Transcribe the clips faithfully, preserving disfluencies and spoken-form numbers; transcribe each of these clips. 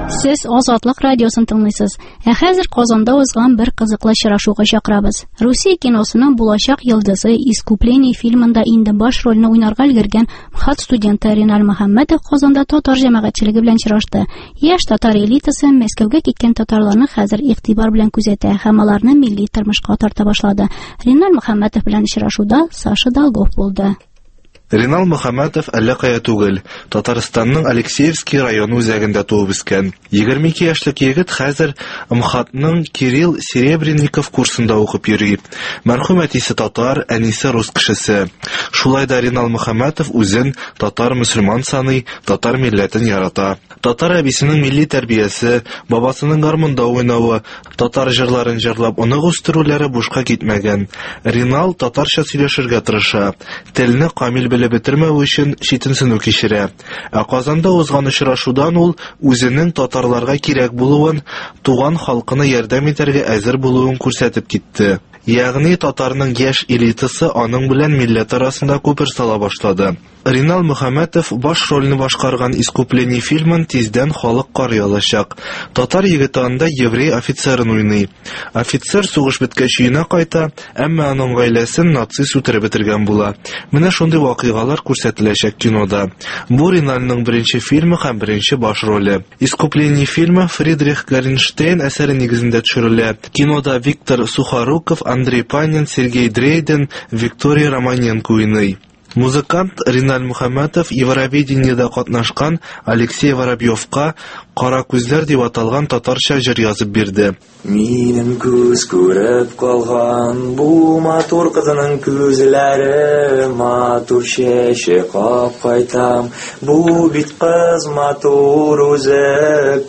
Сез Азатлык радиосын тыңлыйсыз. Ә хәзер Казанда узган бер кызыклы очрашуга чакырабыз. Русия киносының булачак йолдызы Искупление фильмында инде баш рольне уйнарга өлгергән МХАТ студенты Ринал Мөхәммәтов Казанда татар җәмәгатьчелеге белән очрашты. Яшь татар элитасы Мәскәүгә киткән татарларны хәзер игътибар белән күзәтә һәм аларны милли тормышка тарта башлады. Ринал Мөхәммәтов белән очрашуда Саша Долгов булды. Ринал Мөхәммәтов әллә кая түгел, Татарстанның Алексеевский районы үзәгендә туып үскән. егерме ике яшьлек егет хәзер МХАТның Кирилл Серебренников курсында укып йөри. Мәрхүм әтисе татар, әнисе рус кешесе. Шулай да Ринал Мөхәммәтов үзен татар-мөселман саный, татар милләтен ярата. Татар әбисенең милли тәрбиясе, бабасының гармунда уйнавы, татар җырларын җырлап онык үстерүләре бушка китмәгән. Ринал татарча сөйләшергә тырыша. Телне камил белеп бетермәү өчен читенсенү кичерә. Ә Казанда узган очрашудан ул үзенең татарларга кирәк булуын, туган халкына ярдәм итәргә әзер булуын күрсәтеп китте. Ягъни татарның яшь элитасы аның белән милләт арасында күпер сала башлады. Ринал Мөхәммәтов баш рольне башкарган Искупление фильмын тиздән халык карый алачак. Татар егете анда еврей офицерын уйный. Офицер сугыш беткәч өенә кайта, әмма аның гаиләсен нацист үтереп бетергән була. Менә шундый вакыйгалар күрсәтеләчәк кинода. Бу Риналның беренче фильмы һәм беренче баш роле. Искупление фильмы Фридрих Горнштейн әсәре нигезендә төшерелә. Кинода Виктор Сухоруков, Андрей Панин, Сергей Дрейден, Виктория Романенко уйный. Музыкант Ринал Мөхәммәтов Евровидениедә катнашкан Алексей Воробьевка «Кара күзләр» дип аталган татарча җыр язып бирде. Минем күз күреп калган бу матур кызның күзләре, матур чәче капкайтам, бу бит кыз матур үзе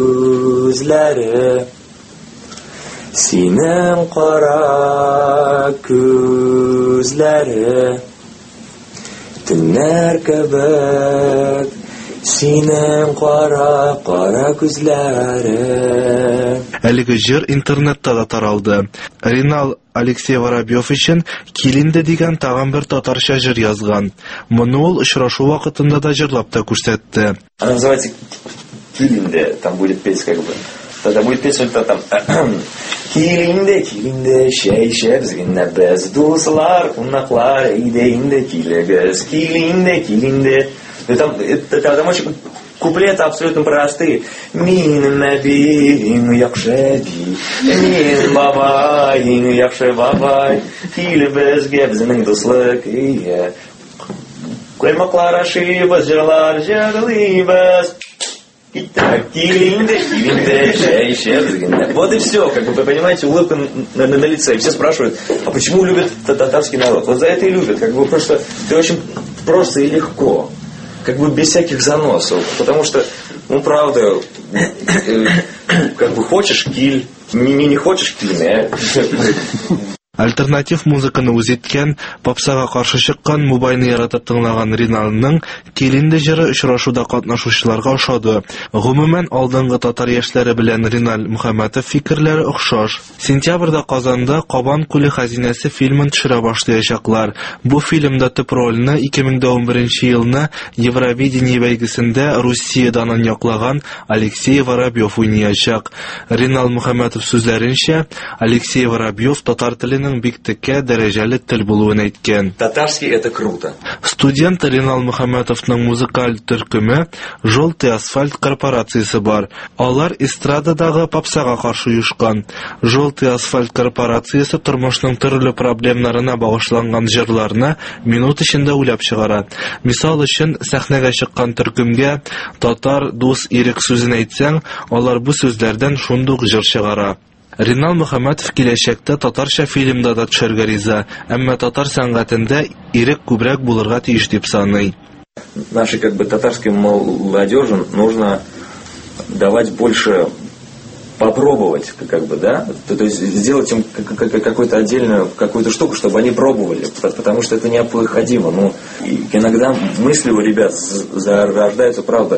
күзләре. Синең кара күзләре Төннәр кебек, синең кара, кара күзләре. Әлеге җыр интернетта да таралды. Ринал Алексей Воробьев өчен «Килинде» дигән тагын бер татарча җыр язган. Моны ул очрашу вакытында да җырлап та күрсәтте. Она называется «Килинде», там будет петь как бы. Тогда будет петь что-то там. Килинде, килинде, шәй шәбез генә без дуслар, кунаклар, әйдә инде килегез. Килинде, килинде. Там, там очень куплеты абсолютно простые. Минем әбиең яхшы ди, минем бабаең яхшы бабай, киле безгә безнең дуслык ия. Каймаклар ашыйбыз, җырлар җырлыйбыз. Килинде, килинде, шәй шәбез генә. Вот и все, как бы, вы понимаете, улыбка на, на, на лице. И все спрашивают, а почему любят татарский народ? Вот за это и любят, как бы, потому что ты очень просто и легко, как бы без всяких заносов, потому что, ну, правда, э, как бы хочешь киль, не, не хочешь киль, Альтернатив музыканы үзиткән, попсага каршы чыккан, мубайны яратып тыңлаган Риналның «Килинде» җыры очрашуда катнашучыларга ошады. Гомумән, алдынгы татар яшьләре белән Ринал Мөхәммәтов фикерләре охшаш. Сентябрьдә Казанда «Кабан күле хәзинәсе» фильмын төшерә башлаячаклар. Бу фильмда төп рольне ике мең унберенче елны Евровидение бәйгесендә Русиядән яклаган Алексей Воробьев уйнаячак. Ринал Мөхәммәтов сүзләренчә, Алексей Воробьев татар теленең бик текә дәрәҗәле тел булуын әйткән. Татарский это круто. Студент Ринал Мөхәммәтовның музыкаль төркеме «Желтый асфальт» корпорациясе бар. Алар эстрададагы попсага каршы оешкан. «Желтый асфальт» корпорациясе тормышның төрле проблемнарына багышланган җырларны минут эчендә уйлап чыгара. Мисал өчен, сәхнәгә чыккан төркемгә татар дус ирек сүзен әйтсәң, алар бу сүзләрдән шундук җыр чыгара. Ринал Мөхәммәтов киләчәктә татарча фильмда да төшәргә риза, әмма татар сәнгатендә ирек күбрәк булырга тиеш дип саный. Нашей как бы татарской молодежи нужно давать больше попробовать, как бы, да, то, то есть сделать им какую-то отдельную какую-то штуку, чтобы они пробовали, потому что это необходимо. Ну, иногда мысли у ребят зарождаются, правда,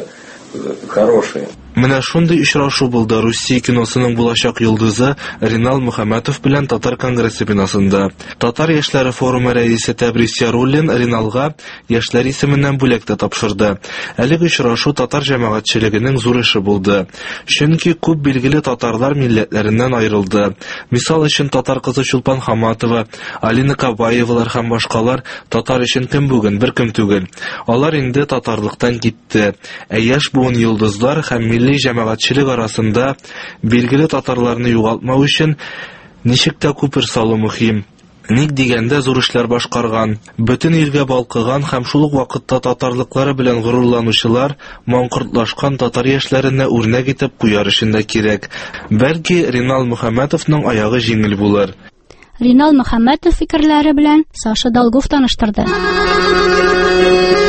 хорошие. Менә шундый очрашу булды Русия киносының булачак йолдызы Ринал Мөхәммәтов белән Татар конгрессы бинасында. Татар яшьләре форумы рәисе Тәбрис Яруллин Риналга яшьләр исеменнән бүләк тә тапшырды. Әлеге очрашу татар җәмәгатьчелегенең зур эше булды. Чөнки күп билгеле татарлар милләтләреннән аерылды. Мисал өчен татар кызы Чулпан Хаматова, Алина Кабаевалар һәм башкалар татар өчен кем бүген, бер кем түгел. Алар инде татарлыктан китте. Ә яшь буын йолдызлар һәм милли җәмәгатьчелек арасында билгеле татарларны югалтмау өчен ничек тә күпер салу мөһим. Ник дигәндә зур эшләр башкарган, бөтен илгә балкыган һәм шул ук вакытта татарлыклары белән горурланучылар маңкортлашкан татар яшьләренә үрнәк итеп куяр өчен дә кирәк. Бәлки Ринал Мөхәммәтовның аягы җиңел булыр. Ринал Мөхәммәтов фикерләре белән Саша Долгов таныштырды.